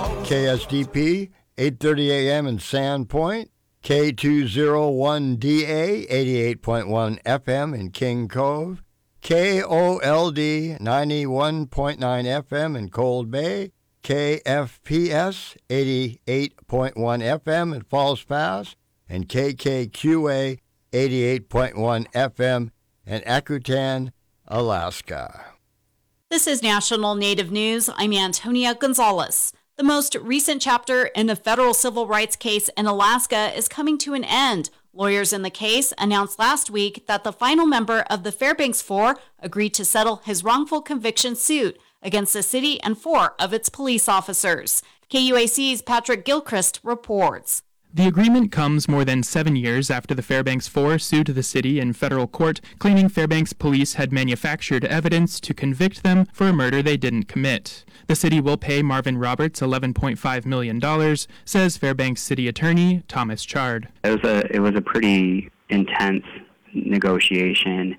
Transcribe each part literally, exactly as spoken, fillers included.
K S D P, eight thirty a.m. in Sandpoint, K two oh one D A, eighty-eight point one F M in King Cove, K O L D, ninety-one point nine F M in Cold Bay, K F P S, eighty-eight point one F M in Falls Pass, and K K Q A, eighty-eight point one F M in Akutan, Alaska. This is National Native News. I'm Antonia Gonzalez. The most recent chapter in a federal civil rights case in Alaska is coming to an end. Lawyers in the case announced last week that the final member of the Fairbanks Four agreed to settle his wrongful conviction suit against the city and four of its police officers. K U A C's Patrick Gilchrist reports. The agreement comes more than seven years after the Fairbanks Four sued the city in federal court, claiming Fairbanks police had manufactured evidence to convict them for a murder they didn't commit. The city will pay Marvin Roberts eleven point five million dollars, says Fairbanks City Attorney Thomas Chard. It was a, it was a pretty intense negotiation,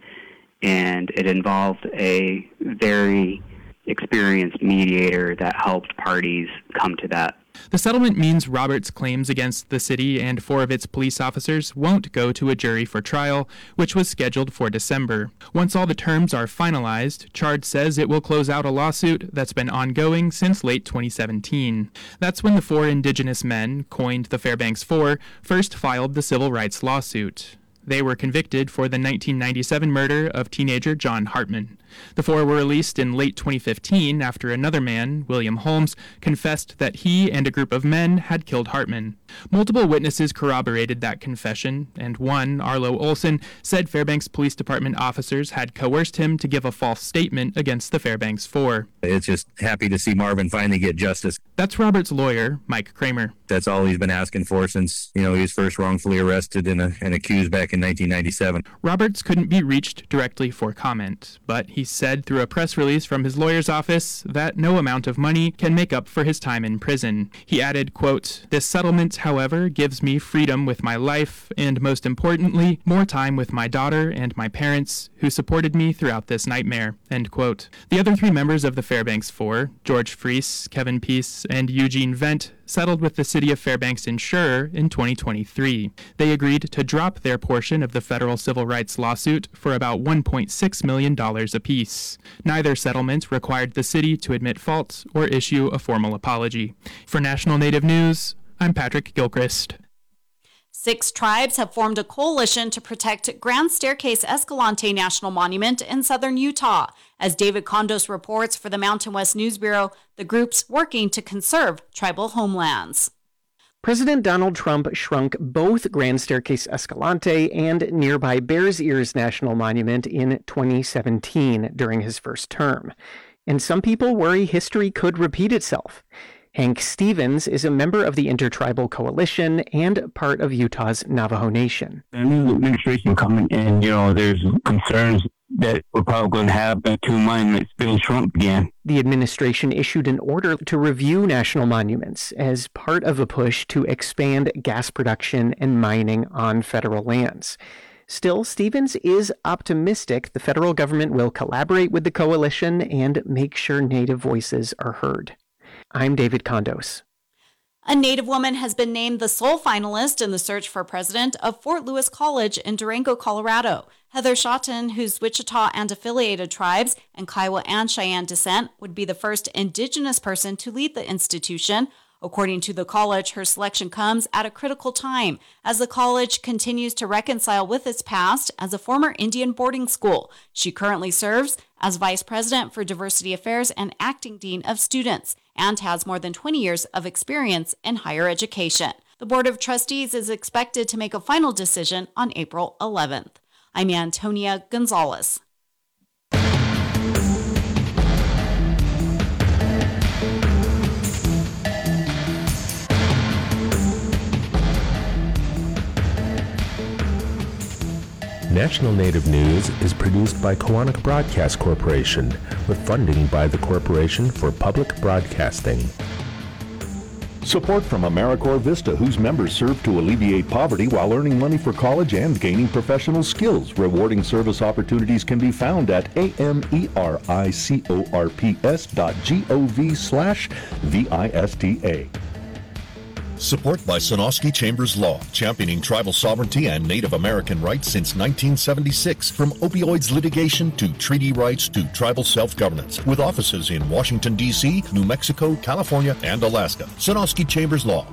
and it involved a very experienced mediator that helped parties come to that. The settlement means Roberts' claims against the city and four of its police officers won't go to a jury for trial, which was scheduled for December. Once all the terms are finalized, Chard says it will close out a lawsuit that's been ongoing since late twenty seventeen. That's when the four indigenous men, coined the Fairbanks Four, first filed the civil rights lawsuit. They were convicted for the nineteen ninety-seven murder of teenager John Hartman. The four were released in late twenty fifteen after another man, William Holmes, confessed that he and a group of men had killed Hartman. Multiple witnesses corroborated that confession, and one, Arlo Olson, said Fairbanks Police Department officers had coerced him to give a false statement against the Fairbanks Four. It's just happy to see Marvin finally get justice. That's Robert's lawyer, Mike Kramer. That's all he's been asking for since, you know, he was first wrongfully arrested and, uh, and accused back in nineteen ninety-seven. Roberts couldn't be reached directly for comment, but he said through a press release from his lawyer's office that no amount of money can make up for his time in prison. He added, quote, "This settlement, however, gives me freedom with my life and, most importantly, more time with my daughter and my parents who supported me throughout this nightmare," end quote. The other three members of the Fairbanks Four, George Freese, Kevin Peace, and Eugene Vent, settled with the City of Fairbanks insurer in twenty twenty-three. They agreed to drop their portion of the federal civil rights lawsuit for about one point six million dollars apiece. Neither settlement required the city to admit fault or issue a formal apology. For National Native News, I'm Patrick Gilchrist. Six tribes have formed a coalition to protect Grand Staircase Escalante National Monument in southern Utah. As David Condos reports for the Mountain West News Bureau, the group's working to conserve tribal homelands. President Donald Trump shrunk both Grand Staircase Escalante and nearby Bears Ears National Monument in twenty seventeen during his first term. And some people worry history could repeat itself. Hank Stevens is a member of the Intertribal Coalition and part of Utah's Navajo Nation. The new administration coming in, you know, there's concerns that we're probably going to have two monuments being shrunk again. The administration issued an order to review national monuments as part of a push to expand gas production and mining on federal lands. Still, Stevens is optimistic the federal government will collaborate with the coalition and make sure Native voices are heard. I'm David Condos. A Native woman has been named the sole finalist in the search for president of Fort Lewis College in Durango, Colorado. Heather Shotton, whose Wichita and affiliated tribes and Kiowa and Cheyenne descent, would be the first Indigenous person to lead the institution. According to the college, her selection comes at a critical time as the college continues to reconcile with its past as a former Indian boarding school. She currently serves as vice president for diversity affairs and acting dean of students and has more than twenty years of experience in higher education. The Board of Trustees is expected to make a final decision on April eleventh. I'm Antonia Gonzalez. National Native News is produced by Koahnic Broadcast Corporation with funding by the Corporation for Public Broadcasting. Support from AmeriCorps Vista, whose members serve to alleviate poverty while earning money for college and gaining professional skills. Rewarding service opportunities can be found at A-M-E-R-I-C-O-R-P-S dot G-O-V slash V-I-S-T-A. Support by Sonosky Chambers Law, championing tribal sovereignty and Native American rights since nineteen seventy-six. From opioids litigation to treaty rights to tribal self-governance. With offices in Washington, D C, New Mexico, California, and Alaska. Sonosky Chambers Law.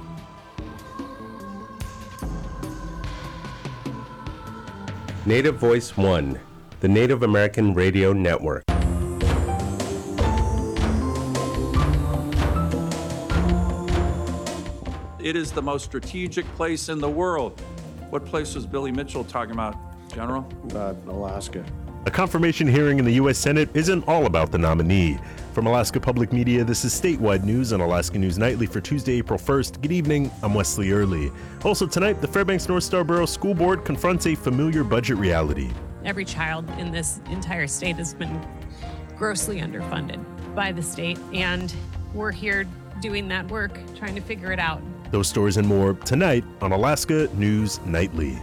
Native Voice One, the Native American Radio Network. It is the most strategic place in the world. What place was Billy Mitchell talking about, General? Uh, Alaska. A confirmation hearing in the U S Senate isn't all about the nominee. From Alaska Public Media, this is Statewide News on Alaska News Nightly for Tuesday, April first. Good evening, I'm Wesley Early. Also tonight, the Fairbanks North Star Borough School Board confronts a familiar budget reality. Every child in this entire state has been grossly underfunded by the state, and we're here doing that work, trying to figure it out. Those stories and more tonight on Alaska News Nightly.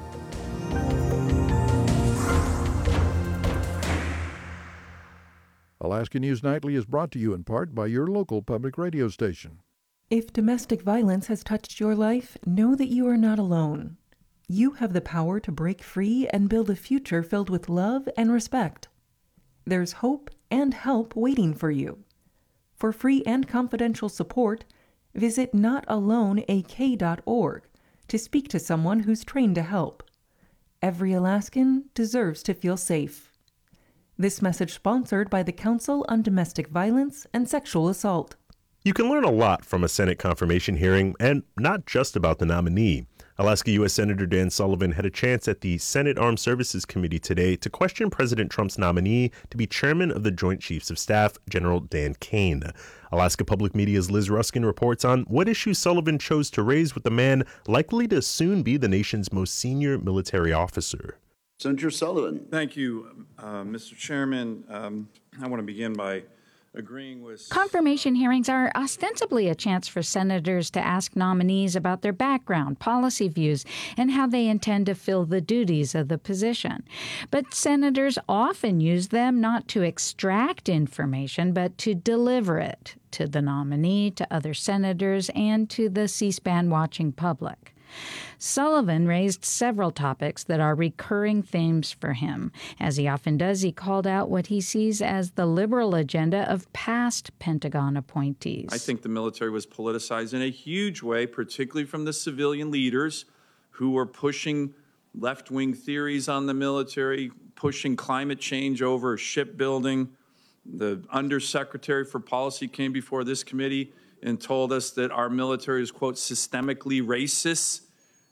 Alaska News Nightly is brought to you in part by your local public radio station. If domestic violence has touched your life, know that you are not alone. You have the power to break free and build a future filled with love and respect. There's hope and help waiting for you. For free and confidential support, visit not alone A K dot org to speak to someone who's trained to help. Every Alaskan deserves to feel safe. This message sponsored by the Council on Domestic Violence and Sexual Assault. You can learn a lot from a Senate confirmation hearing, and not just about the nominee. Alaska U S Senator Dan Sullivan had a chance at the Senate Armed Services Committee today to question President Trump's nominee to be chairman of the Joint Chiefs of Staff, General Dan Kane. Alaska Public Media's Liz Ruskin reports on what issues Sullivan chose to raise with the man likely to soon be the nation's most senior military officer. Senator Sullivan. Thank you, uh, Mister Chairman. Um, I want to begin by agreeing with... Confirmation hearings are ostensibly a chance for senators to ask nominees about their background, policy views, and how they intend to fill the duties of the position. But senators often use them not to extract information, but to deliver it to the nominee, to other senators, and to the C-SPAN watching public. Sullivan raised several topics that are recurring themes for him. As he often does, he called out what he sees as the liberal agenda of past Pentagon appointees. I think the military was politicized in a huge way, particularly from the civilian leaders who were pushing left-wing theories on the military, pushing climate change over shipbuilding. The Undersecretary for Policy came before this committee and told us that our military is, quote, systemically racist.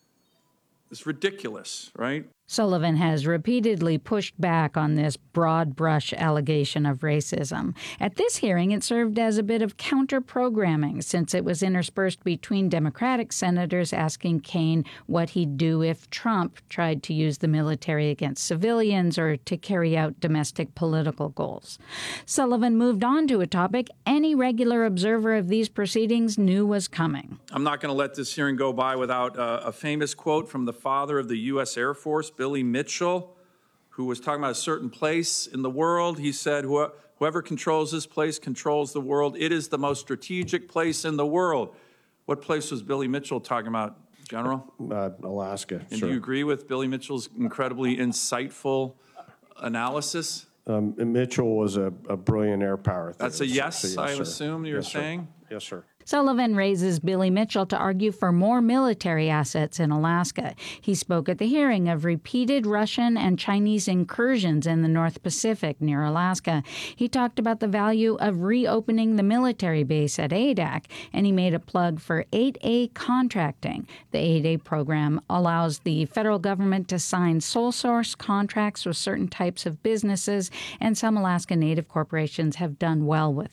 It's ridiculous, right? Sullivan has repeatedly pushed back on this broad-brush allegation of racism. At this hearing, it served as a bit of counter-programming, since it was interspersed between Democratic senators asking Kane what he'd do if Trump tried to use the military against civilians or to carry out domestic political goals. Sullivan moved on to a topic any regular observer of these proceedings knew was coming. I'm not going to let this hearing go by without uh, a famous quote from the father of the U S Air Force, Billy Mitchell, who was talking about a certain place in the world. He said, whoever controls this place controls the world. It is the most strategic place in the world. What place was Billy Mitchell talking about, General? Uh, Alaska. And sir. do you agree with Billy Mitchell's incredibly insightful analysis? Um, Mitchell was a, a brilliant air power theorist. That's a yes, so yes I sir. assume you're yes, saying? Sir. Yes, sir. Sullivan raises Billy Mitchell to argue for more military assets in Alaska. He spoke at the hearing of repeated Russian and Chinese incursions in the North Pacific near Alaska. He talked about the value of reopening the military base at A D A C, and he made a plug for eight A contracting. The eight A program allows the federal government to sign sole source contracts with certain types of businesses, and some Alaska Native corporations have done well with it.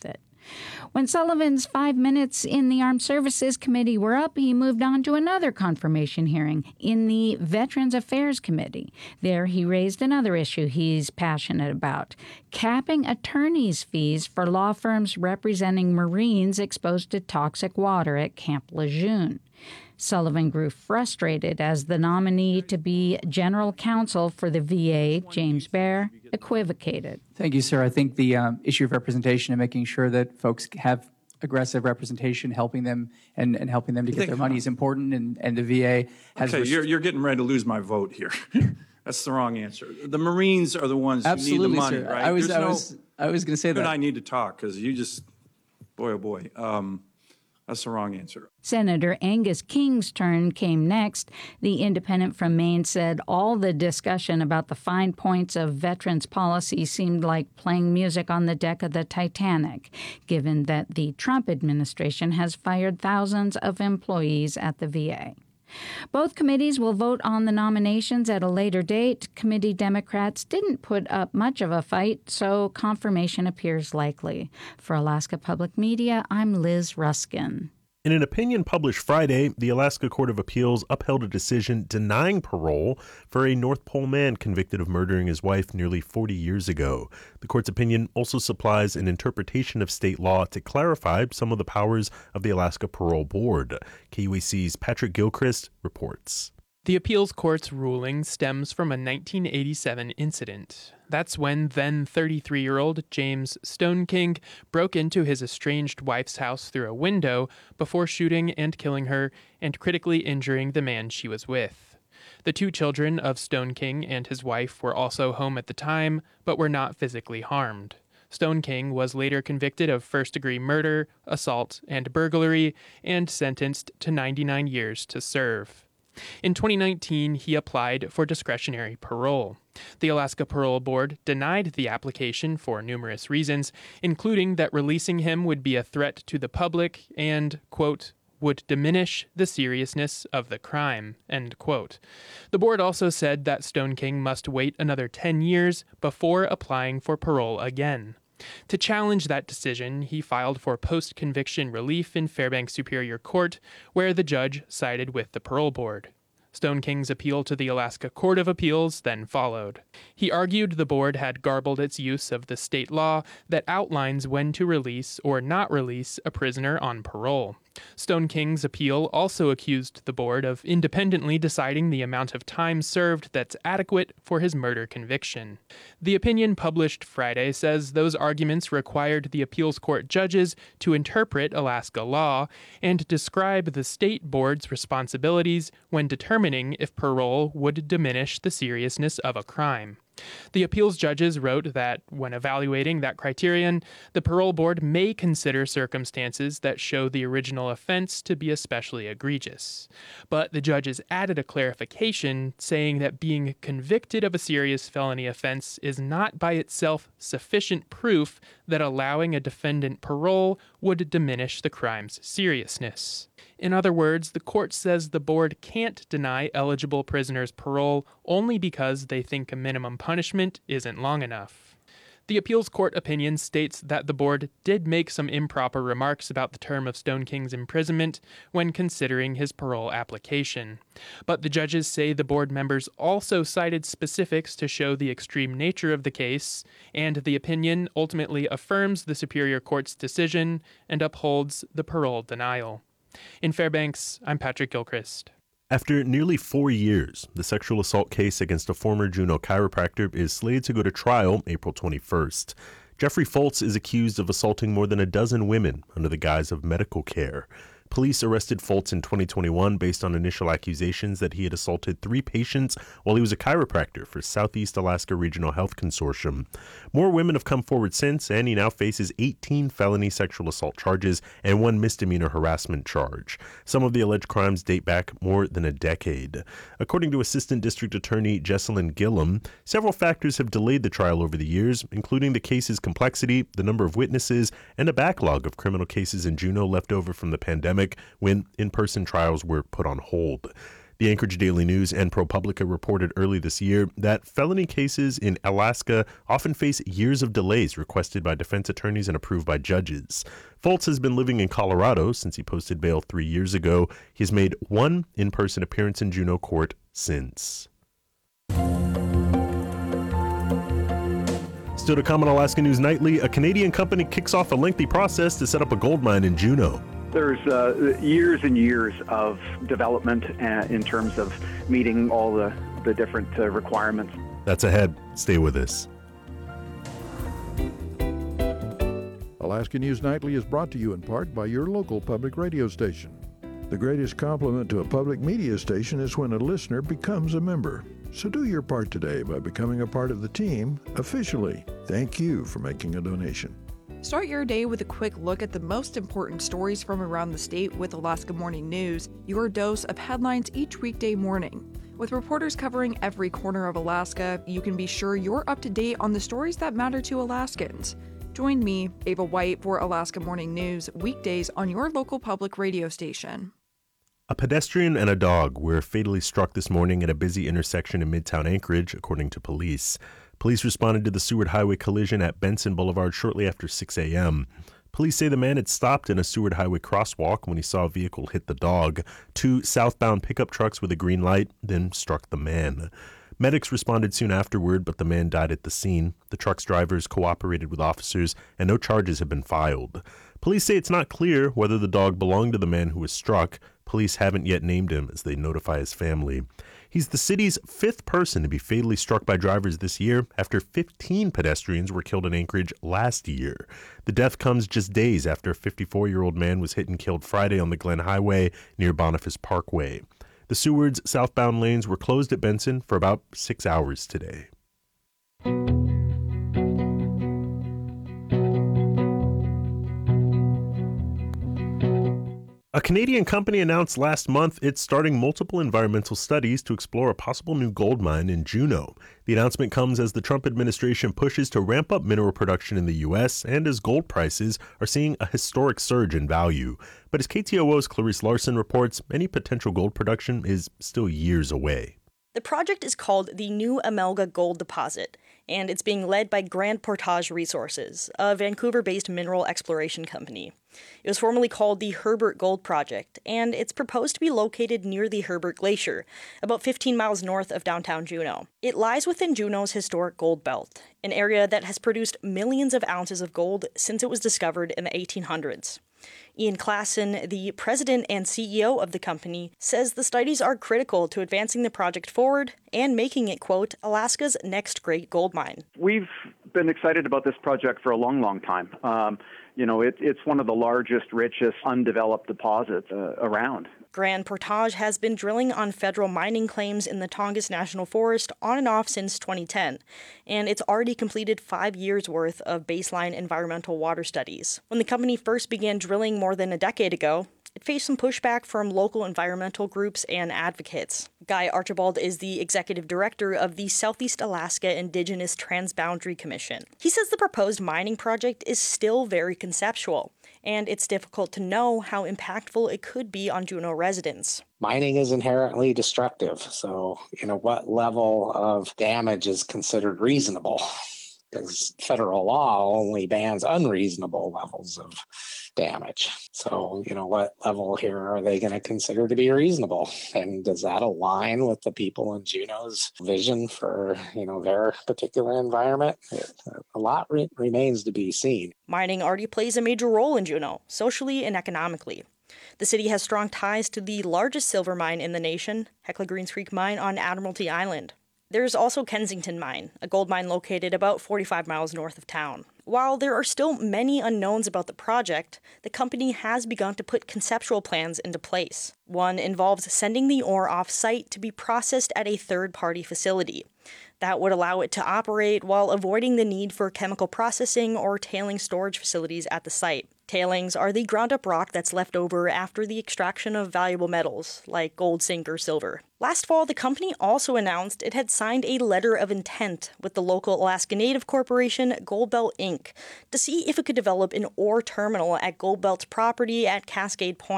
When Sullivan's five minutes in the Armed Services Committee were up, he moved on to another confirmation hearing in the Veterans Affairs Committee. There he raised another issue he's passionate about, capping attorneys' fees for law firms representing Marines exposed to toxic water at Camp Lejeune. Sullivan grew frustrated as the nominee to be general counsel for the V A, James Baer, equivocated. Thank you, sir. I think the um, issue of representation and making sure that folks have aggressive representation, helping them and, and helping them to get their money is important, and, and the V A has... Okay, rest- you're, you're getting ready to lose my vote here. That's the wrong answer. The Marines are the ones Absolutely, who need the money, sir. right? I was, There's I no, was, I was going to say you that. and I need to talk because you just, boy, oh boy. Um, That's the wrong answer. Senator Angus King's turn came next. The independent from Maine said all the discussion about the fine points of veterans policy seemed like playing music on the deck of the Titanic, given that the Trump administration has fired thousands of employees at the V A. Both committees will vote on the nominations at a later date. Committee Democrats didn't put up much of a fight, so confirmation appears likely. For Alaska Public Media, I'm Liz Ruskin. In an opinion published Friday, the Alaska Court of Appeals upheld a decision denying parole for a North Pole man convicted of murdering his wife nearly forty years ago. The court's opinion also supplies an interpretation of state law to clarify some of the powers of the Alaska Parole Board. K U A C's Patrick Gilchrist reports. The appeals court's ruling stems from a nineteen eighty-seven incident. That's when then thirty-three-year-old James Stoneking broke into his estranged wife's house through a window before shooting and killing her and critically injuring the man she was with. The two children of Stoneking and his wife were also home at the time, but were not physically harmed. Stoneking was later convicted of first-degree murder, assault, and burglary, and sentenced to ninety-nine years to serve. In twenty nineteen, he applied for discretionary parole. The Alaska Parole Board denied the application for numerous reasons, including that releasing him would be a threat to the public and, quote, would diminish the seriousness of the crime, end quote. The board also said that Stoneking must wait another ten years before applying for parole again. To challenge that decision, he filed for post-conviction relief in Fairbanks Superior Court, where the judge sided with the parole board. Stoneking's appeal to the Alaska Court of Appeals then followed. He argued the board had garbled its use of the state law that outlines when to release or not release a prisoner on parole. Stoneking's appeal also accused the board of independently deciding the amount of time served that's adequate for his murder conviction. The opinion published Friday says those arguments required the appeals court judges to interpret Alaska law and describe the state board's responsibilities when determining if parole would diminish the seriousness of a crime. The appeals judges wrote that, when evaluating that criterion, the parole board may consider circumstances that show the original offense to be especially egregious. But the judges added a clarification, saying that being convicted of a serious felony offense is not by itself sufficient proof that allowing a defendant parole would diminish the crime's seriousness. In other words, the court says the board can't deny eligible prisoners parole only because they think a minimum punishment isn't long enough. The appeals court opinion states that the board did make some improper remarks about the term of Stoneking's imprisonment when considering his parole application. But the judges say the board members also cited specifics to show the extreme nature of the case, and the opinion ultimately affirms the Superior Court's decision and upholds the parole denial. In Fairbanks, I'm Patrick Gilchrist. After nearly four years, the sexual assault case against a former Juneau chiropractor is slated to go to trial April twenty-first. Jeffrey Foltz is accused of assaulting more than a dozen women under the guise of medical care. Police arrested Foltz in twenty twenty-one based on initial accusations that he had assaulted three patients while he was a chiropractor for Southeast Alaska Regional Health Consortium. More women have come forward since, and he now faces eighteen felony sexual assault charges and one misdemeanor harassment charge. Some of the alleged crimes date back more than a decade. According to Assistant District Attorney Jesselyn Gillum, several factors have delayed the trial over the years, including the case's complexity, the number of witnesses, and a backlog of criminal cases in Juneau left over from the pandemic when in-person trials were put on hold. The Anchorage Daily News and ProPublica reported early this year that felony cases in Alaska often face years of delays requested by defense attorneys and approved by judges. Foltz has been living in Colorado since he posted bail three years ago. He has made one in-person appearance in Juneau Court since. Still to come on Alaska News Nightly, a Canadian company kicks off a lengthy process to set up a gold mine in Juneau. There's uh, years and years of development uh, in terms of meeting all the, the different uh, requirements. That's ahead. Stay with us. Alaska News Nightly is brought to you in part by your local public radio station. The greatest compliment to a public media station is when a listener becomes a member. So do your part today by becoming a part of the team officially. Thank you for making a donation. Start your day with a quick look at the most important stories from around the state with Alaska Morning News, your dose of headlines each weekday morning. With reporters covering every corner of Alaska, you can be sure you're up to date on the stories that matter to Alaskans. Join me, Ava White, for Alaska Morning News, weekdays on your local public radio station. A pedestrian and a dog were fatally struck this morning at a busy intersection in Midtown Anchorage, according to police. Police responded to the Seward Highway collision at Benson Boulevard shortly after six a.m. Police say the man had stopped in a Seward Highway crosswalk when he saw a vehicle hit the dog. Two southbound pickup trucks with a green light then struck the man. Medics responded soon afterward, but the man died at the scene. The truck's drivers cooperated with officers, and no charges have been filed. Police say it's not clear whether the dog belonged to the man who was struck. Police haven't yet named him as they notify his family. He's the city's fifth person to be fatally struck by drivers this year after fifteen pedestrians were killed in Anchorage last year. The death comes just days after a fifty-four-year-old man was hit and killed Friday on the Glen Highway near Boniface Parkway. The Seward's southbound lanes were closed at Benson for about six hours today. A Canadian company announced last month it's starting multiple environmental studies to explore a possible new gold mine in Juneau. The announcement comes as the Trump administration pushes to ramp up mineral production in the U S and as gold prices are seeing a historic surge in value. But as K T O O's Clarice Larson reports, any potential gold production is still years away. The project is called the New Amelga Gold Deposit, and it's being led by Grand Portage Resources, a Vancouver-based mineral exploration company. It was formerly called the Herbert Gold Project, and it's proposed to be located near the Herbert Glacier, about fifteen miles north of downtown Juneau. It lies within Juneau's historic gold belt, an area that has produced millions of ounces of gold since it was discovered in the eighteen hundreds. Ian Klassen, the president and C E O of the company, says the studies are critical to advancing the project forward and making it, quote, Alaska's next great gold mine. We've been excited about this project for a long, long time. Um, you know, it, it's one of the largest, richest, undeveloped deposits uh, around. Grand Portage has been drilling on federal mining claims in the Tongass National Forest on and off since twenty ten, and it's already completed five years' worth of baseline environmental water studies. When the company first began drilling more than a decade ago, it faced some pushback from local environmental groups and advocates. Guy Archibald is the executive director of the Southeast Alaska Indigenous Transboundary Commission. He says the proposed mining project is still very conceptual, and it's difficult to know how impactful it could be on Juneau residents. Mining is inherently destructive, so, you know, what level of damage is considered reasonable? Because federal law only bans unreasonable levels of damage. So, you know, what level here are they going to consider to be reasonable? And does that align with the people in Juneau's vision for, you know, their particular environment? A lot re- remains to be seen. Mining already plays a major role in Juneau, socially and economically. The city has strong ties to the largest silver mine in the nation, Hecla Greens Creek Mine on Admiralty Island. There's also Kensington Mine, a gold mine located about forty-five miles north of town. While there are still many unknowns about the project, the company has begun to put conceptual plans into place. One involves sending the ore off-site to be processed at a third-party facility. That would allow it to operate while avoiding the need for chemical processing or tailing storage facilities at the site. Tailings are the ground-up rock that's left over after the extraction of valuable metals, like gold, zinc, or silver. Last fall, the company also announced it had signed a letter of intent with the local Alaska Native corporation, Goldbelt Incorporated, to see if it could develop an ore terminal at Goldbelt's property at Cascade Point.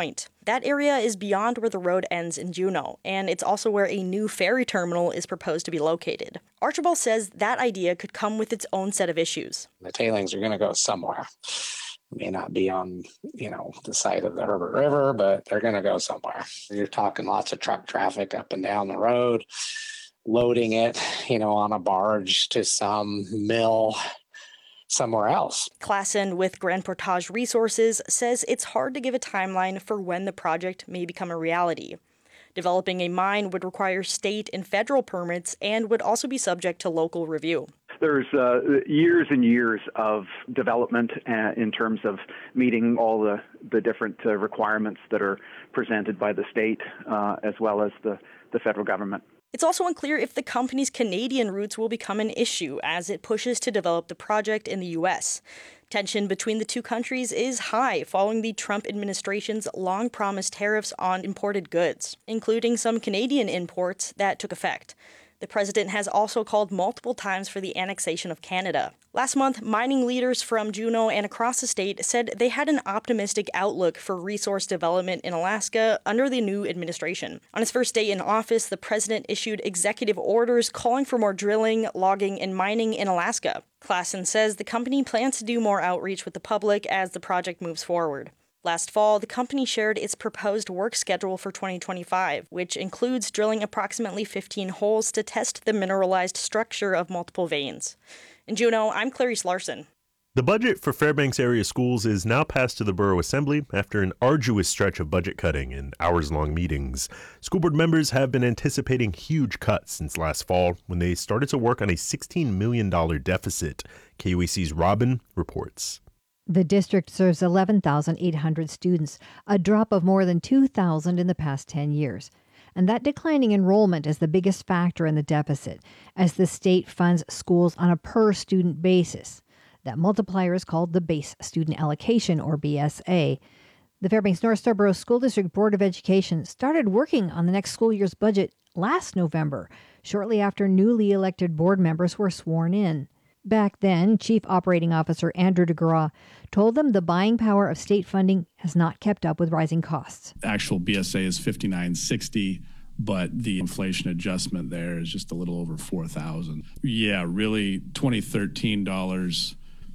That area is beyond where the road ends in Juneau, and it's also where a new ferry terminal is proposed to be located. Archibald says that idea could come with its own set of issues. The tailings are going to go somewhere. It may not be on, you know, the side of the Herbert River, but they're going to go somewhere. You're talking lots of truck traffic up and down the road, loading it, you know, on a barge to some mill somewhere else. Klassen with Grand Portage Resources says it's hard to give a timeline for when the project may become a reality. Developing a mine would require state and federal permits and would also be subject to local review. There's uh, years and years of development uh, in terms of meeting all the, the different uh, requirements that are presented by the state uh, as well as the, the federal government. It's also unclear if the company's Canadian roots will become an issue as it pushes to develop the project in the U S. Tension between the two countries is high following the Trump administration's long-promised tariffs on imported goods, including some Canadian imports that took effect. The president has also called multiple times for the annexation of Canada. Last month, mining leaders from Juneau and across the state said they had an optimistic outlook for resource development in Alaska under the new administration. On his first day in office, the president issued executive orders calling for more drilling, logging, and mining in Alaska. Klassen says the company plans to do more outreach with the public as the project moves forward. Last fall, the company shared its proposed work schedule for twenty twenty-five, which includes drilling approximately fifteen holes to test the mineralized structure of multiple veins. In Juneau, I'm Clarice Larson. The budget for Fairbanks area schools is now passed to the Borough Assembly after an arduous stretch of budget cutting and hours-long meetings. School board members have been anticipating huge cuts since last fall when they started to work on a sixteen million dollars deficit. K U A C's Robin reports. The district serves eleven thousand eight hundred students, a drop of more than two thousand in the past ten years. And that declining enrollment is the biggest factor in the deficit, as the state funds schools on a per-student basis. That multiplier is called the Base Student Allocation, or B S A. The Fairbanks North Starborough School District Board of Education started working on the next school year's budget last November, shortly after newly elected board members were sworn in. Back then, Chief Operating Officer Andrew DeGraw told them the buying power of state funding has not kept up with rising costs. The actual B S A is fifty-nine sixty, but the inflation adjustment there is just a little over four thousand. Yeah, really, twenty thirteen dollars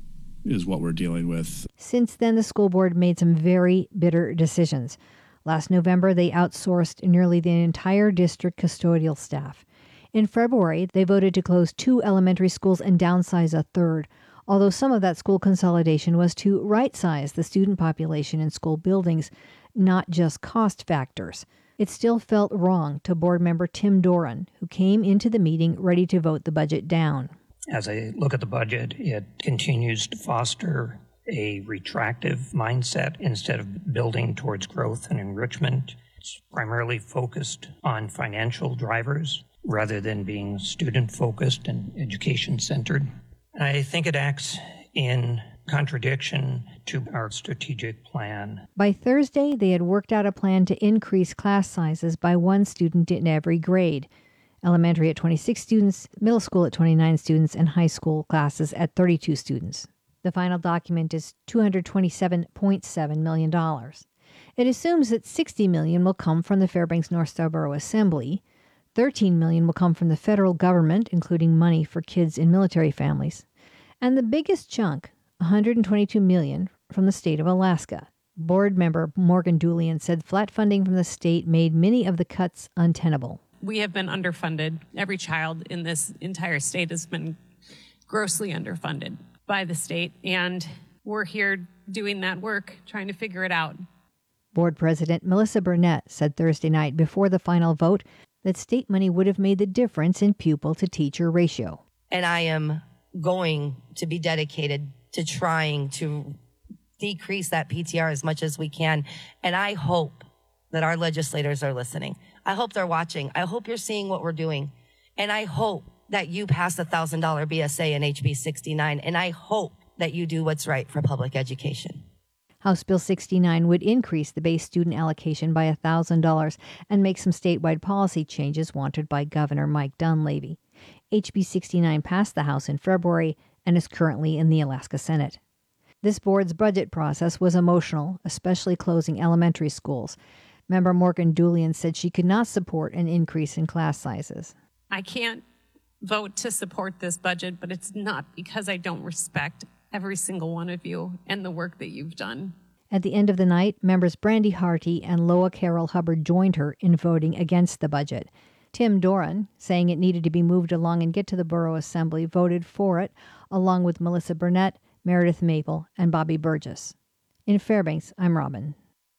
is what we're dealing with. Since then, the school board made some very bitter decisions. Last November, they outsourced nearly the entire district custodial staff. In February, they voted to close two elementary schools and downsize a third, although some of that school consolidation was to right-size the student population in school buildings, not just cost factors. It still felt wrong to board member Tim Doran, who came into the meeting ready to vote the budget down. As I look at the budget, it continues to foster a retractive mindset instead of building towards growth and enrichment. It's primarily focused on financial drivers rather than being student-focused and education-centered. And I think it acts in contradiction to our strategic plan. By Thursday, they had worked out a plan to increase class sizes by one student in every grade. Elementary at twenty-six students, middle school at twenty-nine students, and high school classes at thirty-two students. The final document is two hundred twenty-seven point seven million dollars. It assumes that sixty million dollars will come from the Fairbanks North Starborough Assembly, thirteen million dollars will come from the federal government, including money for kids in military families, and the biggest chunk, one hundred twenty-two million dollars, from the state of Alaska. Board member Morgan Julian said flat funding from the state made many of the cuts untenable. We have been underfunded. Every child in this entire state has been grossly underfunded by the state, and we're here doing that work, trying to figure it out. Board President Melissa Burnett said Thursday night before the final vote that state money would have made the difference in pupil-to-teacher ratio. And I am going to be dedicated to trying to decrease that P T R as much as we can. And I hope that our legislators are listening. I hope they're watching. I hope you're seeing what we're doing. And I hope that you pass the one thousand dollars B S A and H B sixty-nine. And I hope that you do what's right for public education. House Bill sixty-nine would increase the base student allocation by one thousand dollars and make some statewide policy changes wanted by Governor Mike Dunleavy. H B sixty-nine passed the House in February and is currently in the Alaska Senate. This board's budget process was emotional, especially closing elementary schools. Member Morgan Doolian said she could not support an increase in class sizes. I can't vote to support this budget, but it's not because I don't respect every single one of you and the work that you've done. At the end of the night, members Brandy Harty and Loa Carroll Hubbard joined her in voting against the budget. Tim Doran, saying it needed to be moved along and get to the Borough Assembly, voted for it, along with Melissa Burnett, Meredith Maple, and Bobby Burgess. In Fairbanks, I'm Robin.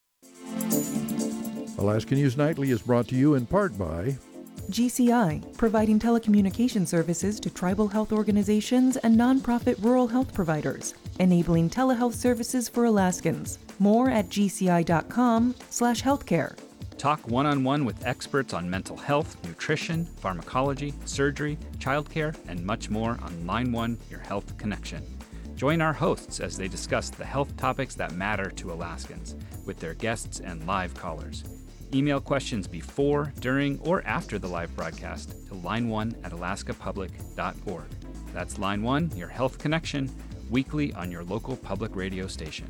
Alaska News Nightly is brought to you in part by G C I, providing telecommunication services to tribal health organizations and nonprofit rural health providers, enabling telehealth services for Alaskans. More at gci.com slash healthcare. Talk one-on-one with experts on mental health, nutrition, pharmacology, surgery, childcare, and much more on Line One, Your Health Connection. Join our hosts as they discuss the health topics that matter to Alaskans with their guests and live callers. Email questions before, during, or after the live broadcast to line one at alaska public dot org. That's Line One, Your Health Connection, weekly on your local public radio station.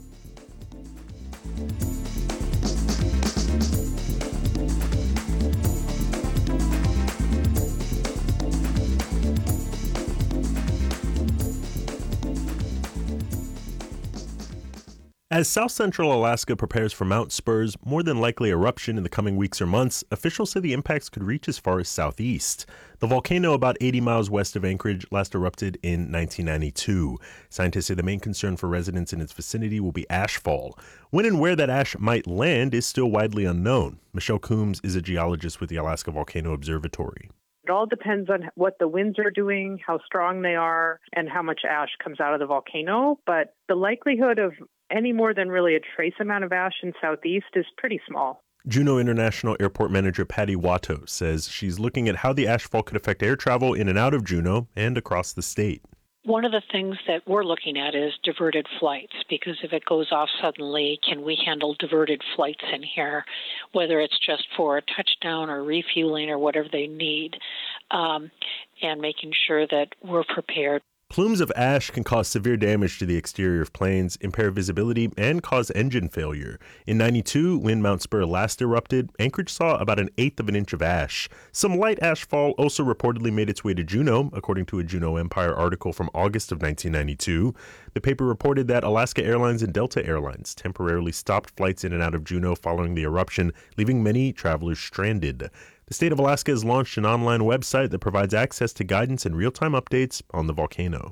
As South Central Alaska prepares for Mount Spur's more than likely eruption in the coming weeks or months, officials say the impacts could reach as far as southeast. The volcano, about eighty miles west of Anchorage, last erupted in nineteen ninety-two. Scientists say the main concern for residents in its vicinity will be ashfall. When and where that ash might land is still widely unknown. Michelle Coombs is a geologist with the Alaska Volcano Observatory. It all depends on what the winds are doing, how strong they are, and how much ash comes out of the volcano. But the likelihood of any more than really a trace amount of ash in southeast is pretty small. Juneau International Airport Manager Patty Watto says she's looking at how the ashfall could affect air travel in and out of Juneau and across the state. One of the things that we're looking at is diverted flights, because if it goes off suddenly, can we handle diverted flights in here, whether it's just for a touchdown or refueling or whatever they need, um, and making sure that we're prepared. Plumes of ash can cause severe damage to the exterior of planes, impair visibility, and cause engine failure. In ninety-two, when Mount Spur last erupted, Anchorage saw about an eighth of an inch of ash. Some light ashfall also reportedly made its way to Juneau, according to a Juneau Empire article from August of nineteen ninety-two. The paper reported that Alaska Airlines and Delta Airlines temporarily stopped flights in and out of Juneau following the eruption, leaving many travelers stranded. The state of Alaska has launched an online website that provides access to guidance and real-time updates on the volcano.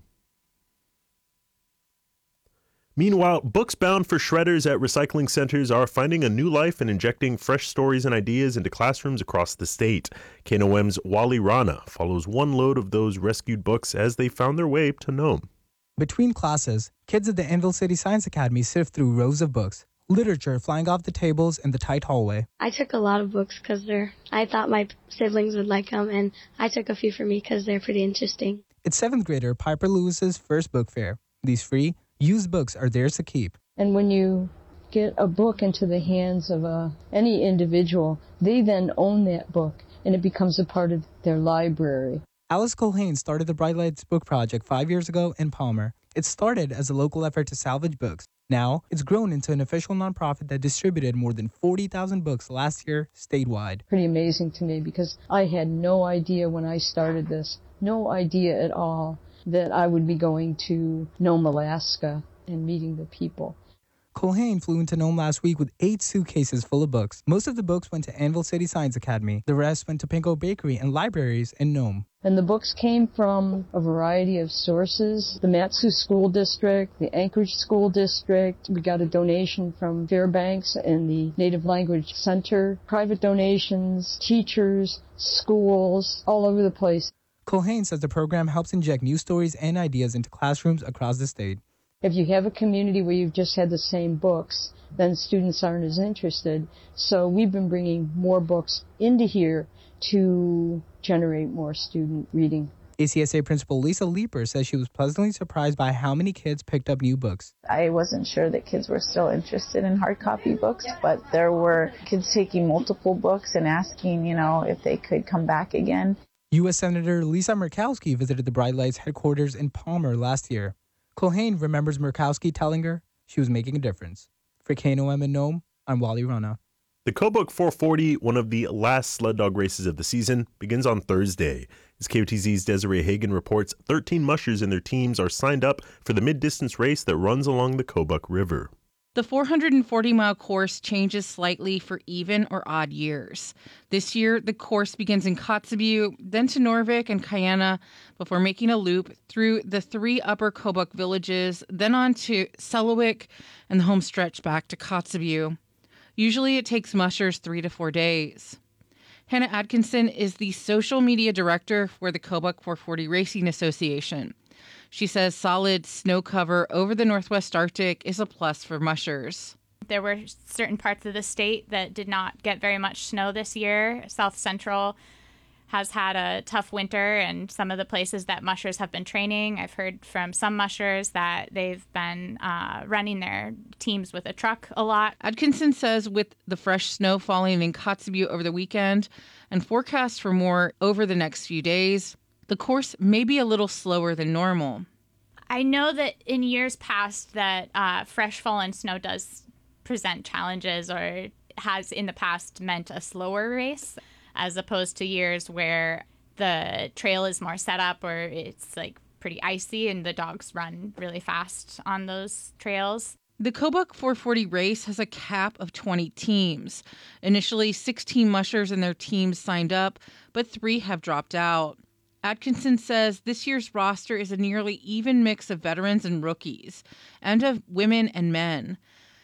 Meanwhile, books bound for shredders at recycling centers are finding a new life and injecting fresh stories and ideas into classrooms across the state. K N O M's Wally Rana follows one load of those rescued books as they found their way to Nome. Between classes, kids at the Anvil City Science Academy sift through rows of books, literature flying off the tables in the tight hallway. I took a lot of books because they're, I thought my siblings would like them, and I took a few for me because they're pretty interesting. It's seventh grader Piper Lewis's first book fair. These free, used books are theirs to keep. And when you get a book into the hands of a, any individual, they then own that book, and it becomes a part of their library. Alice Colhane started the Bright Lights Book Project five years ago in Palmer. It started as a local effort to salvage books. Now, it's grown into an official nonprofit that distributed more than forty thousand books last year statewide. Pretty amazing to me because I had no idea when I started this, no idea at all that I would be going to Nome, Alaska and meeting the people. Colhane flew into Nome last week with eight suitcases full of books. Most of the books went to Anvil City Science Academy. The rest went to Pinko Bakery and libraries in Nome. And the books came from a variety of sources. The Mat-Su School District, the Anchorage School District. We got a donation from Fairbanks and the Native Language Center. Private donations, teachers, schools, all over the place. Colhane says the program helps inject new stories and ideas into classrooms across the state. If you have a community where you've just had the same books, then students aren't as interested. So we've been bringing more books into here to generate more student reading. A C S A Principal Lisa Leeper says she was pleasantly surprised by how many kids picked up new books. I wasn't sure that kids were still interested in hard copy books, but there were kids taking multiple books and asking, you know, if they could come back again. U S Senator Lisa Murkowski visited the Bright Lights headquarters in Palmer last year. Culhane remembers Murkowski telling her she was making a difference. For K N O M in Nome, I'm Wally Rana. The Kobuk four forty, one of the last sled dog races of the season, begins on Thursday. As K O T Z's Desiree Hagen reports, thirteen mushers and their teams are signed up for the mid-distance race that runs along the Kobuk River. The four hundred forty mile course changes slightly for even or odd years. This year, the course begins in Kotzebue, then to Norvik and Kayana, before making a loop through the three upper Kobuk villages, then on to Selawik, and the home stretch back to Kotzebue. Usually it takes mushers three to four days. Hannah Atkinson is the social media director for the Kobuk four forty Racing Association. She says solid snow cover over the Northwest Arctic is a plus for mushers. There were certain parts of the state that did not get very much snow this year. South Central has had a tough winter, and some of the places that mushers have been training, I've heard from some mushers that they've been uh, running their teams with a truck a lot. Atkinson says with the fresh snow falling in Kotzebue over the weekend and forecasts for more over the next few days, the course may be a little slower than normal. I know that in years past that uh, fresh fallen snow does present challenges, or has in the past meant a slower race, as opposed to years where the trail is more set up or it's like pretty icy and the dogs run really fast on those trails. The Kobuk four forty race has a cap of twenty teams. Initially, sixteen mushers and their teams signed up, but three have dropped out. Atkinson says this year's roster is a nearly even mix of veterans and rookies, and of women and men.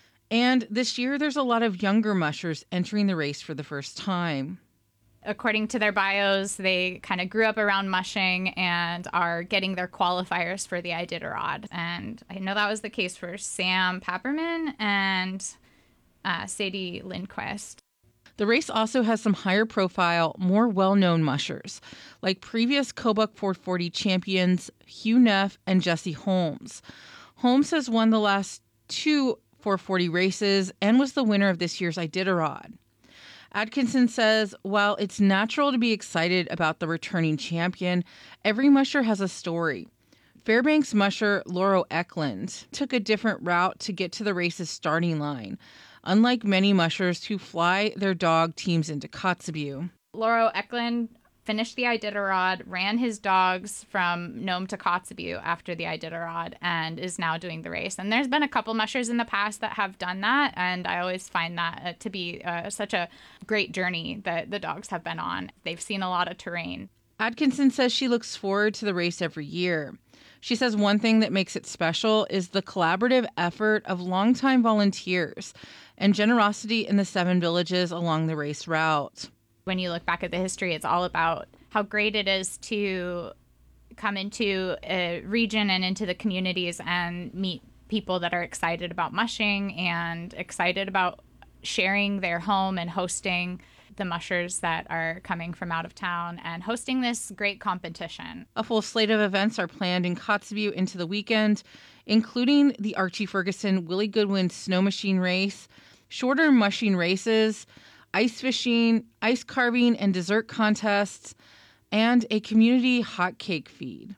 And this year, there's a lot of younger mushers entering the race for the first time. According to their bios, they kind of grew up around mushing and are getting their qualifiers for the Iditarod. And I know that was the case for Sam Papperman and uh, Sadie Lindquist. The race also has some higher profile, more well-known mushers, like previous Kobuk four forty champions Hugh Neff and Jesse Holmes. Holmes has won the last two four forty races and was the winner of this year's Iditarod. Atkinson says, while it's natural to be excited about the returning champion, every musher has a story. Fairbanks musher Lauro Eklund took a different route to get to the race's starting line, unlike many mushers who fly their dog teams into Kotzebue. Lauro Eklund finished the Iditarod, ran his dogs from Nome to Kotzebue after the Iditarod, and is now doing the race. And there's been a couple mushers in the past that have done that, and I always find that uh, to be uh, such a great journey that the dogs have been on. They've seen a lot of terrain. Atkinson says she looks forward to the race every year. She says one thing that makes it special is the collaborative effort of longtime volunteers and generosity in the seven villages along the race route. When you look back at the history, it's all about how great it is to come into a region and into the communities and meet people that are excited about mushing and excited about sharing their home and hosting the mushers that are coming from out of town and hosting this great competition. A full slate of events are planned in Kotzebue into the weekend, including the Archie Ferguson Willie Goodwin Snow Machine Race, shorter mushing races, ice fishing, ice carving and dessert contests, and a community hot cake feed.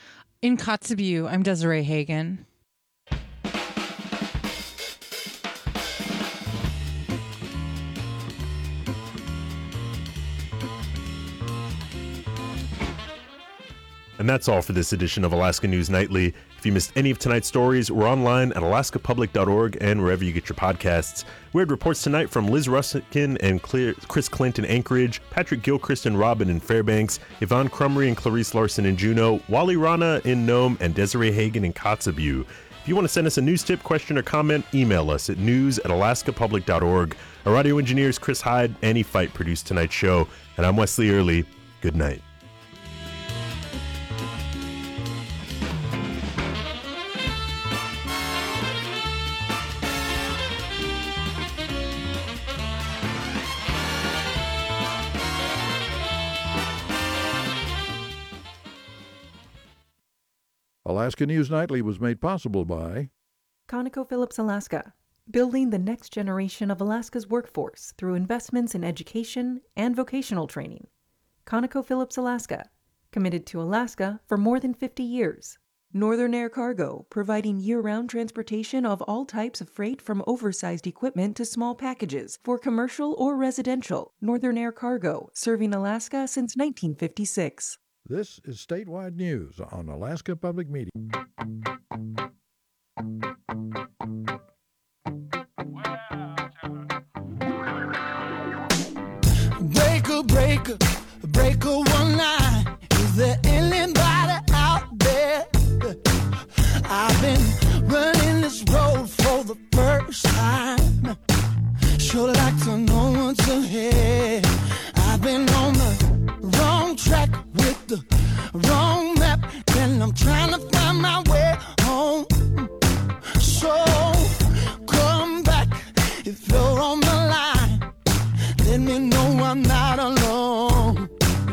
In Kotzebue, I'm Desiree Hagen. And that's all for this edition of Alaska News Nightly. If you missed any of tonight's stories, we're online at alaska public dot org and wherever you get your podcasts. We had reports tonight from Liz Ruskin and Chris Clint in Anchorage, Patrick Gilchrist and Robin in Fairbanks, Yvonne Crumry and Clarice Larson in Juneau, Wally Rana in Nome, and Desiree Hagen in Kotzebue. If you want to send us a news tip, question, or comment, email us at news at alaska public dot org. Our audio engineers Chris Hyde, Annie Fight produced tonight's show, and I'm Wesley Early. Good night. Alaska News Nightly was made possible by ConocoPhillips Alaska, building the next generation of Alaska's workforce through investments in education and vocational training. ConocoPhillips Alaska, committed to Alaska for more than fifty years. Northern Air Cargo, providing year-round transportation of all types of freight from oversized equipment to small packages for commercial or residential. Northern Air Cargo, serving Alaska since nineteen fifty-six. This is Statewide News on Alaska Public Media. Breaker, breaker, breaker one line. Is there anybody out there? I've been running this road for the first time. Sure like to know what's ahead. I've been on the wrong track with the wrong map, and I'm trying to find my way home. So come back if you're on the line. Let me know I'm not alone.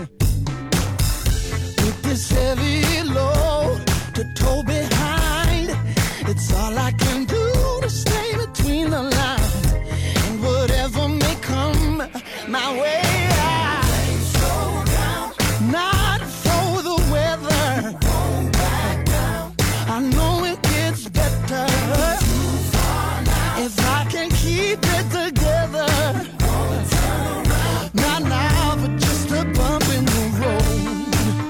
With this heavy load to tow behind, it's all I can do to stay between the lines. And whatever may come my way, I ain't slow down. Not for the weather. Won't back down. I know it gets better. Too far now. If I can keep it together. Won't turn around. Not now, but just a bump in the road.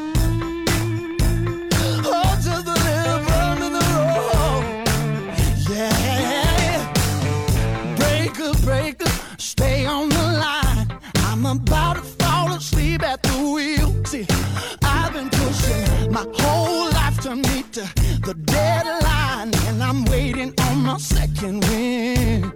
Oh, just a little bump in the road. Yeah. Breaker, breaker, stay on the line. I'm about to fall asleep at the wheel. See, I've been pushing my whole life to meet the, the deadline, and I'm waiting on my second wind.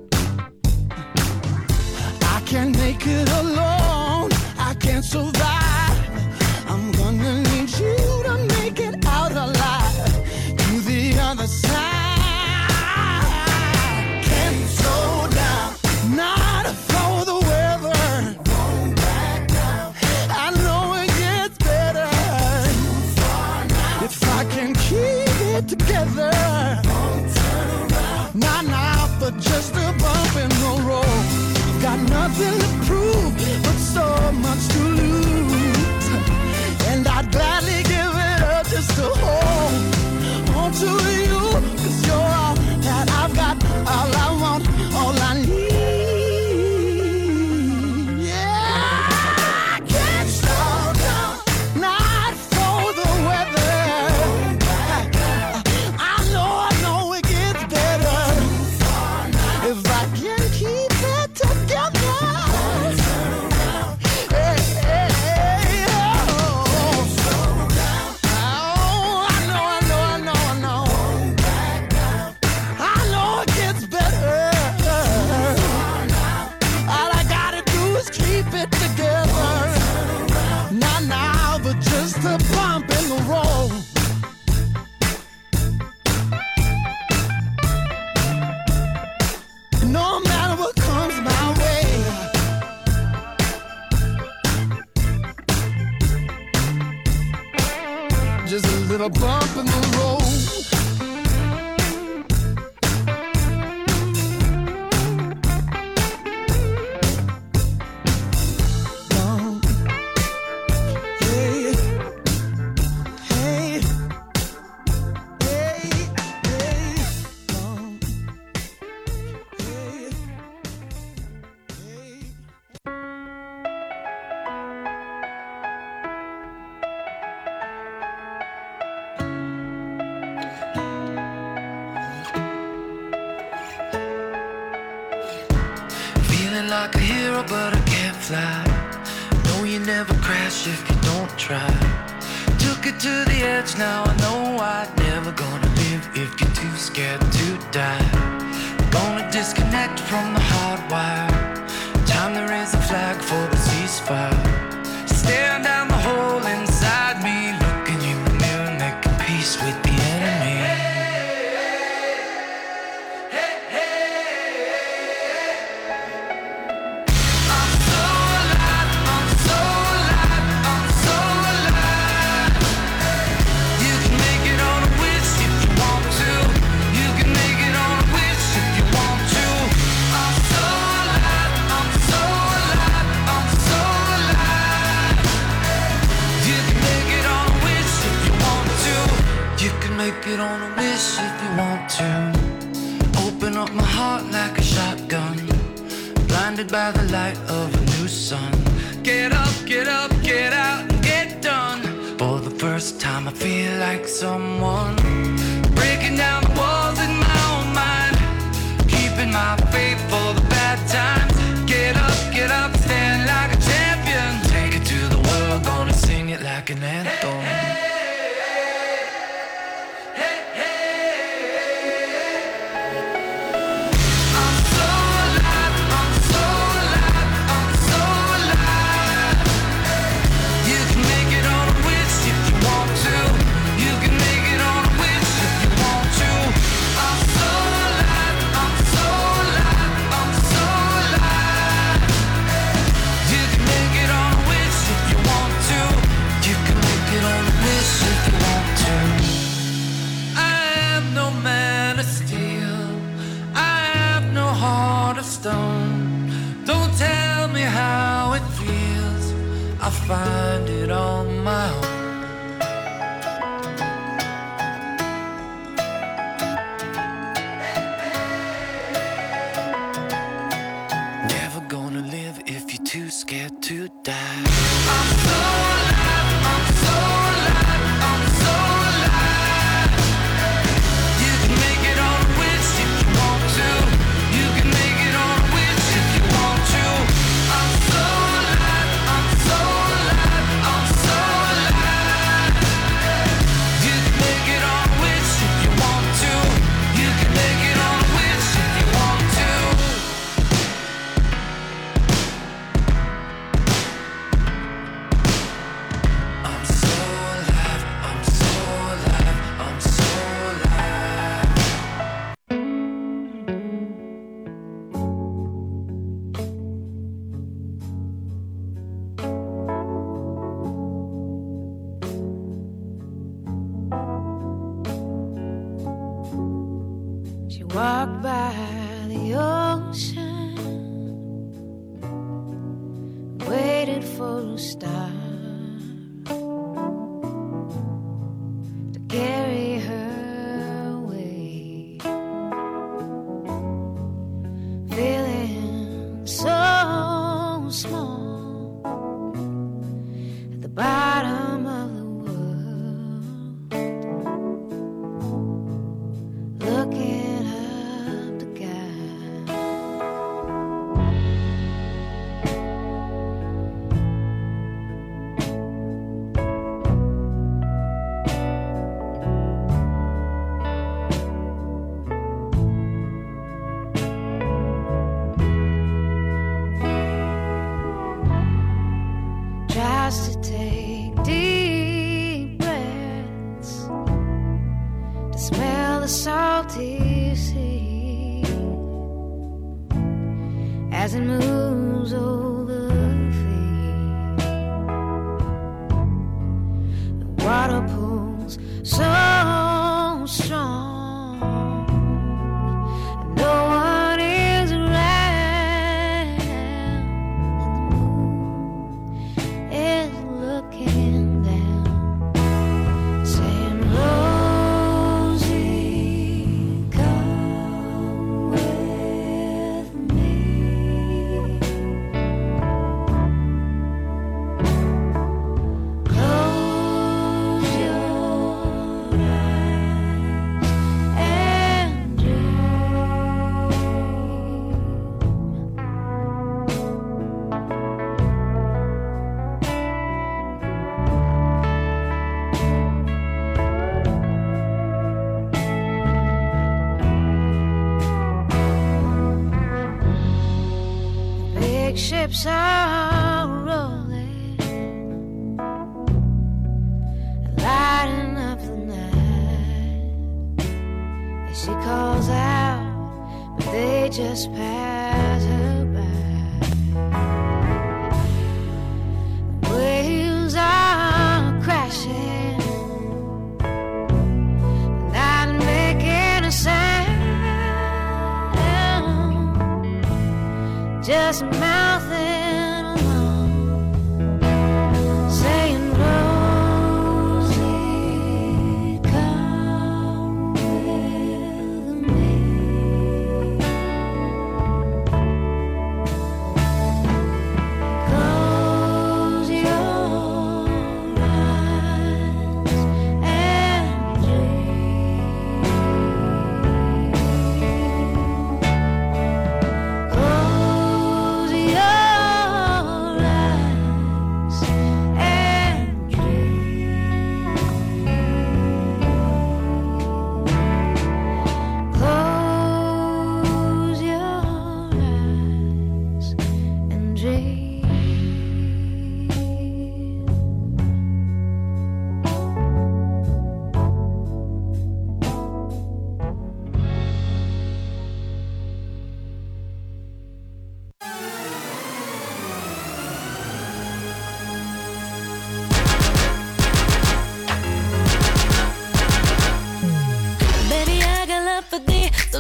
I can't make it alone. I can't survive. I'm gonna need you to make it out alive to the other side. Can't slow down, not for the weather. Won't back down. I know it gets better. Too far now. If I can keep it together. Won't turn around. Not now, but just a bump in the road. Got nothing to prove, but so much to lose. And I'd gladly give it up just to hold on to you. Cause you're all that I've got, all I want, all I need. Yeah, I can't slow down, not for the weather. I know, I know it gets better. If I can keep it together. Hey, hey, hey, oh. Oh, I know, I know, I know, I know. I know it gets better. All I gotta do is keep it together. Not now, but just a bump in the road. No matter what comes my way, just a little bump in the road. Bump. Hey, hey, hey, hey, bump. Feeling like a hero, but I can't fly. No, you never crash if you don't try. Took it to the edge, now I know I'm never gonna live if you're too scared to die. Gonna disconnect from the hard wire. Time to raise a flag for the ceasefire. Staring down the hole inside me, looking in the mirror, making peace with the enemy. I'm so alive, I'm so alive. it on a wish if you want to. Open up my heart like a shotgun, blinded by the light of a new sun. Get up, get up, get out and get done. For the first time I feel like someone, breaking down the walls in my own mind, keeping my faith for the bad times. Get up, get up, stand like a champion. Take it to the world, gonna sing it like an anthem. Hey, hey. Don't tell me how it feels, I'll find it on my own. Never gonna live if you're too scared to die. I'm so alive, I'm so alive, I'm so alive. You can make it on a wish if you want to. You can make it on a wish if you want to. I'm so alive, I'm so alive, I'm so alive. You can make it on a wish if you want to. You can make it on a wish if you want to. I'm so alive, I'm so alive, I'm so alive. She walked by the ocean, waited for a star to carry her away, feeling so small at the bottom of the world, looking up to God. Tries to take deep breaths to smell the salty sea as it moves over the feet. The water pulls so strong, and no one is around, and the moon is looking down, saying, Rosie, come with me. Close your eyes and dream. Big ships are rolling, lighting up the night. And she calls out, but they just pass her by. Waves are crashing, not making a sound, just mouthing along, saying, Rosie, come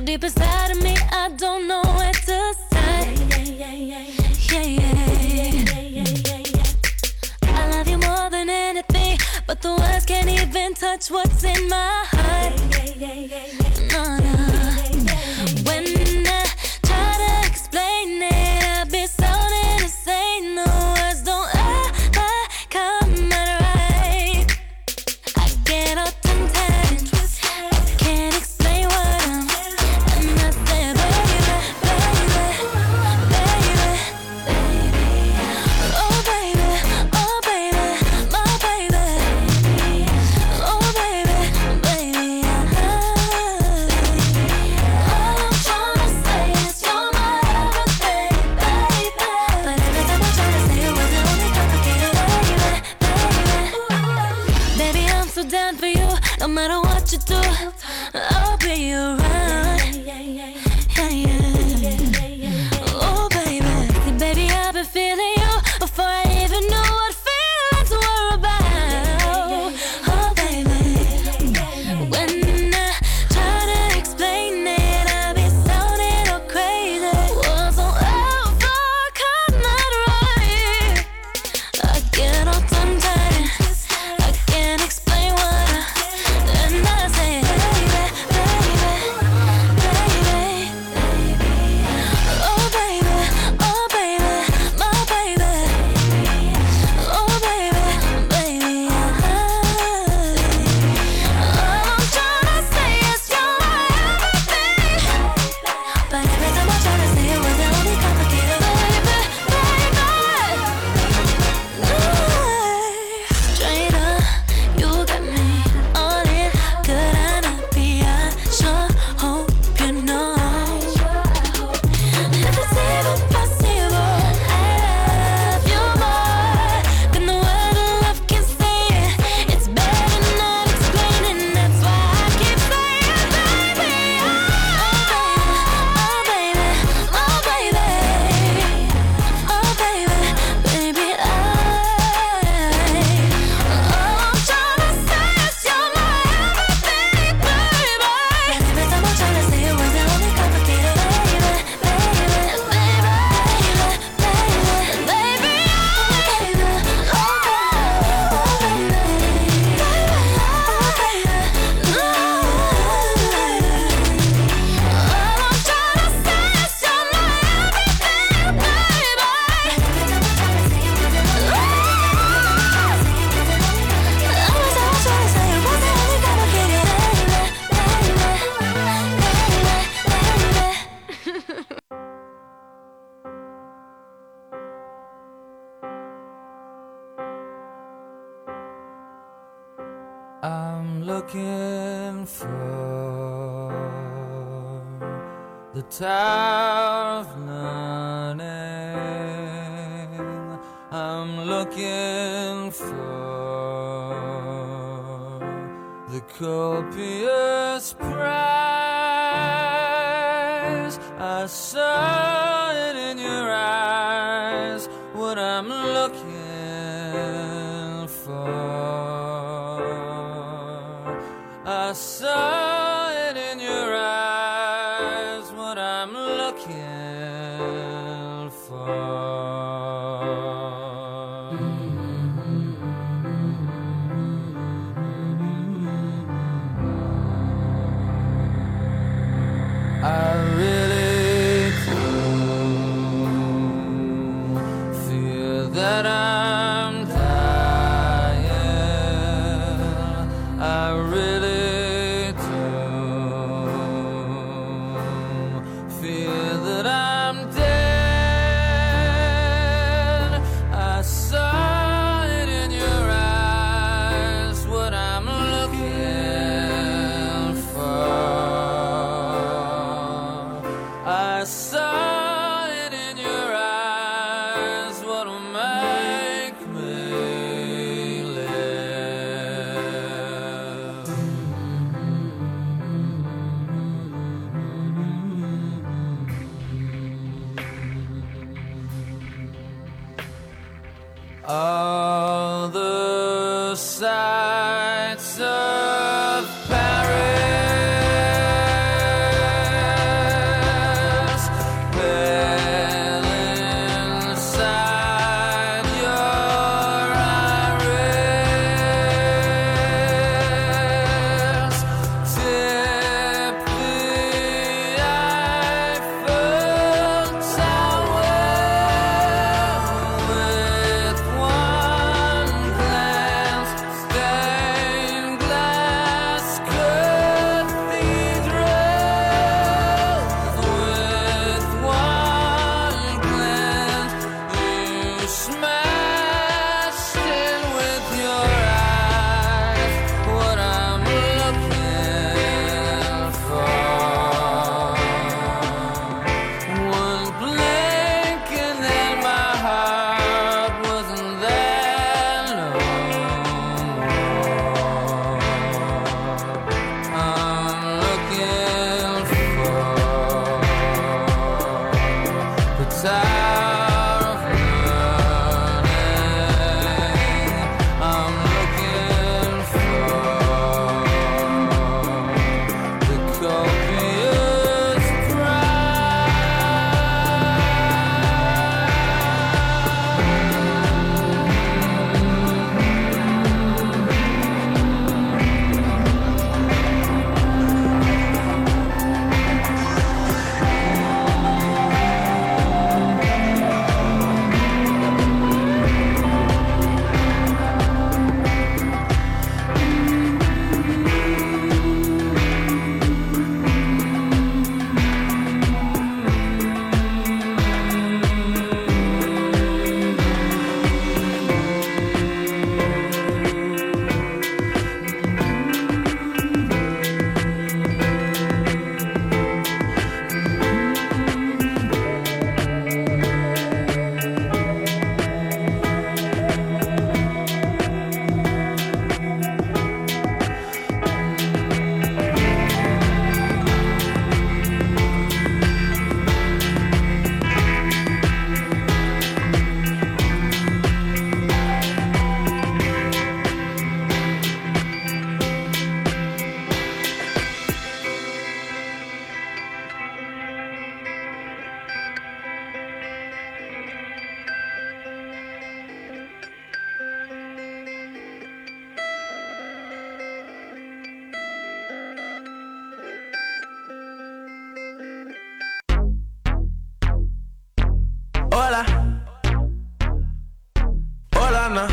deep inside of me, I don't know what to say. Yeah, yeah, yeah. I love you more than anything, but the words can't even touch what's in my heart. No, no. When I try to explain it, I be sounding insane. The words don't ever come out right. I get all tongue-tied, I can't explain what I'm, and I say, baby, baby, baby, baby, oh baby, oh baby, my baby, oh baby, baby, all I'm tryna say is you're my everything, baby. But every time I try to say it, was it only complicated, baby, baby. Baby, I'm so down for you, no matter what you do, I'll be around. Yeah, yeah. Oh, baby, see, baby, I've been feeling you before I even knew what feelings were about. Oh, baby, when I try to explain it, I be sounding all crazy. Words don't ever come out right. I get all tongue-tied, I can't explain what I, and I say, baby, baby, baby, oh baby, oh baby, my baby, oh baby, baby, all I'm tryna say is you're my everything. But every time I try to say it, was it only complicated, baby, baby. Straight up, you got me on it. Could I not be? I sure hope you know. If it's even possible, I love you more than the word love can say it. It's better not explaining. That's why I keep saying, baby, oh baby, oh baby, oh baby, baby, I. All I'm tryna say is you're my everything, baby. Every time I try to say it, was it only complicated, baby, baby, baby, baby, baby, oh baby, I'm looking for the Tower of Learning. I'm looking for the copious prize. I saw it in your eyes, what I'm looking for. I saw it in your eyes, what I'm looking for. I really do feel that I'm dying. I really do feel that I'm dead. I saw it in your eyes, what I'm looking for. I saw it in your eyes, what will make me live. All the sights of Paris smashed in with your eyes. What I'm looking for. One blink and then my heart wasn't there no more. I'm looking for the tower of learning. I'm looking for the copious Hola, hola, no.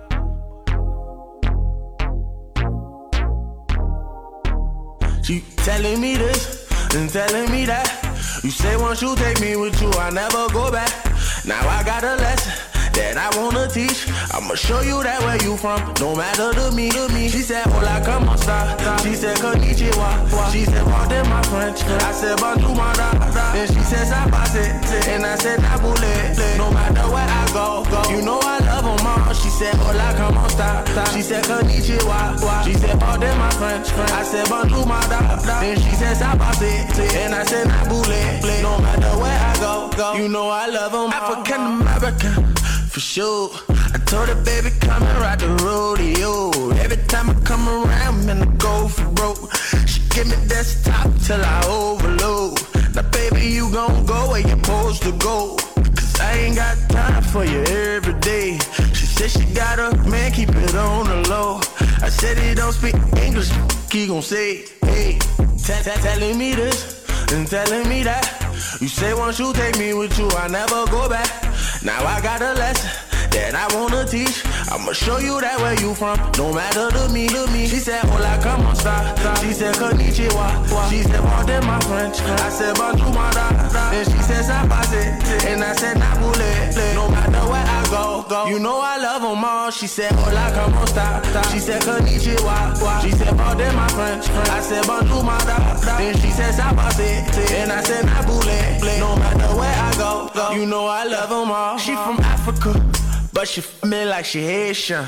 She telling me this and telling me that. You say once you take me with you, I never go back. Now I got a lesson that I wanna teach. I'ma show you that where you from, no matter to me, to me. She said, hola, como esta? She said, konnichiwa. She said, pardon my French. I said, bonjour, my da. Then she said, sabase. And I said, nabule. No matter where I go, go. You know I love them all. She said, hola, como esta? She said, konnichiwa. She said, pardon my French. I said, bonjour, my da. Then she said, sabase. And I said, nabule. No matter where I go, go. You know I love them all. African American. For sure, I told her, baby, come and ride the rodeo. Every time I come around, man, I go for broke. She give me desktop till I overload. Now, baby, you gon' go where you're supposed to go. Cause I ain't got time for you every day. She said she got a man, keep it on the low. I said he don't speak English, he gon' say, hey. Telling me this and telling me that. You say once you take me with you, I never go back. Now I got a lesson that I wanna teach. I'ma show you that where you from, no matter to me, to me. She said, hola, como esta? She said, konnichiwa. She said, pardon my French. I said, bonjour, my da. Then she said, sabase. And I said, nabule. No matter where I go, go. You know I love them all. She said, hola, como esta? She said, konnichiwa. She said, pardon my French. I said, bonjour, my da. Then she said, sabase. And I said, nabule. No matter where I go, go. You know I love them all. She from Africa, but she f me like she Haitian.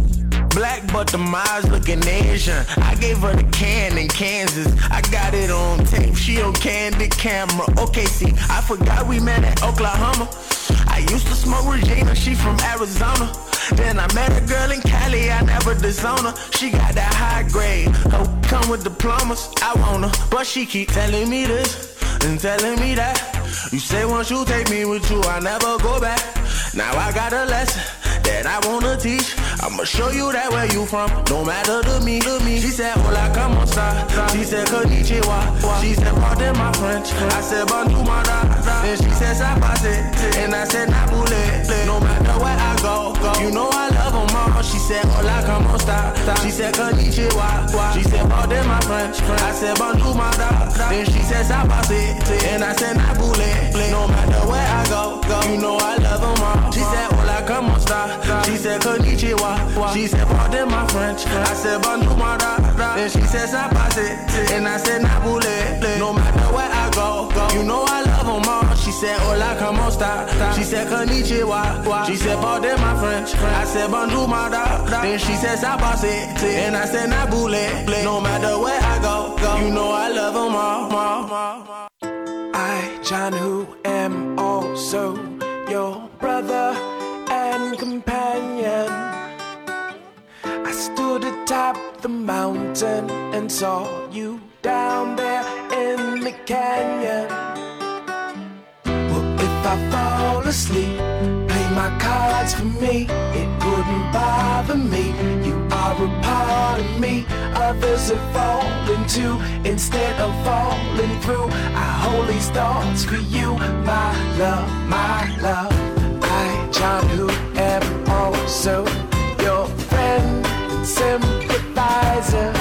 Black, but the eyes looking Asian. I gave her the can in Kansas. I got it on tape. She on candid camera. Okay, see, I forgot we met at Oklahoma. I used to smoke Regina. She from Arizona. Then I met a girl in Cali. I never disown her. She got that high grade. Oh, come with diplomas. I want her, but she keep telling me this and telling me that. You say once you take me with you, I never go back. Now I got a lesson that I wanna teach. I'ma show you that where you from, no matter to me, to me. She said, hola, como esta? She said, konnichiwa. She said, pardon my French. I said, bonjour, my da. Then she said, sabase. And I said, nabule. No matter where I go, go. You know I love them all. She said, said, hola, como esta? She said, konnichiwa. She said, pardon my French. I said, bonjour, my da. Then she said, sabase. And I said, nabule. No matter where I go, go, you know I love them all. She said, hola, como esta? She said, konnichiwa. She said, pardon my French. I said, bonjour, my da. Then she said, sabase. And I said, nabule. No matter where I go, go, you know I love them all. She said, hola, como esta? She said, konnichiwa. She said, pardon my French. I said, bonjour, my da. Then she said, sabase. And I said, nabule. No matter where I go, go, you know I love them all. all. I, John, who am also your brother and companion. I stood atop the mountain and saw you down there in the canyon. Well, if I fall asleep, play my cards for me, it wouldn't bother me. You are a part of me, others have fallen too. Instead of falling through, I hold these thoughts for you, my love, my love. I, John, who am also your friend and sympathizer,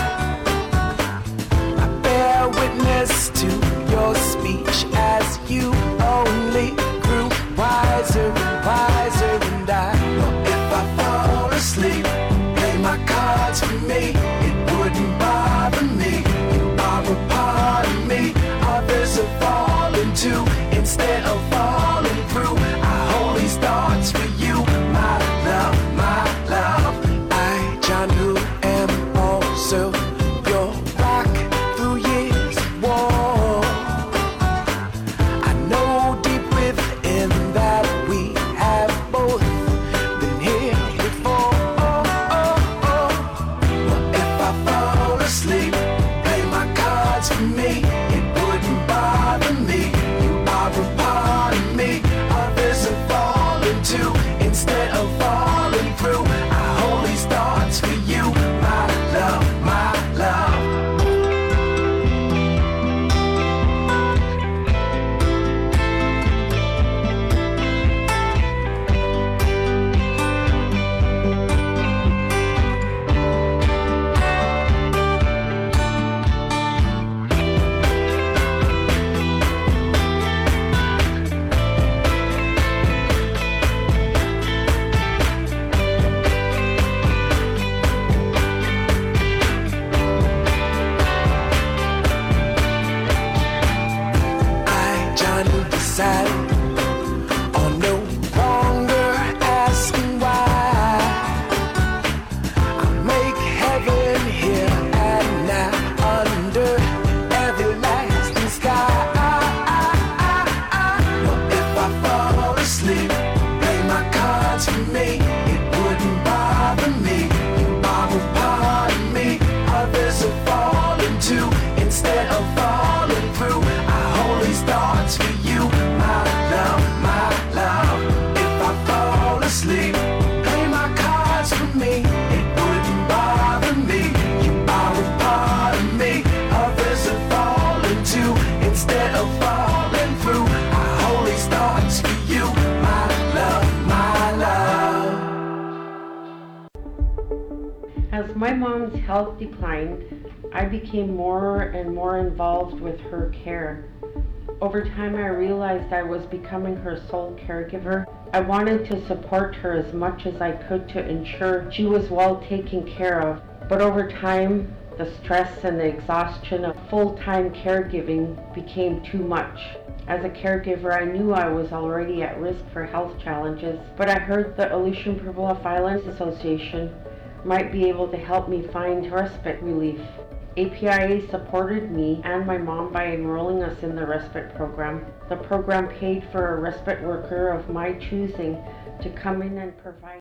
I bear witness to your speech as you only grew wiser and wiser. And I know if I fall asleep, play my cards for me, it wouldn't bother me. You are a part of me, others have fallen too. Instead of falling through, I hold these thoughts for you, my love, my love. I, John, who am also your rock through years of war. I know deep within that we have both been here before. Oh, oh, oh. Well, if I fall asleep, play my cards for me, it wouldn't bother me. You are a part of me, others have fallen too. Instead of falling through, I hold these thoughts for you, my love, my love. I, John, who decided on no longer asking why. I make heaven here and now under everlasting sky. Well, if I fall asleep, play my cards for me, it wouldn't bother me. You are a part of me, others have fallen too. Instead of falling through, I hold these thoughts for you, my love, my love. If I fall asleep, play my cards for me, it wouldn't bother me. You are a part of me, others have fallen too. Instead of falling through, I hold these thoughts for you, my love, my love. As my mom's health declined, I became more and more involved with her care. Over time, I realized I was becoming her sole caregiver. I wanted to support her as much as I could to ensure she was well taken care of. But over time, the stress and the exhaustion of full-time caregiving became too much. As a caregiver, I knew I was already at risk for health challenges, but I heard the Aleutian Purple Islands Association might be able to help me find respite relief. A P I A supported me and my mom by enrolling us in the respite program. The program paid for a respite worker of my choosing to come in and provide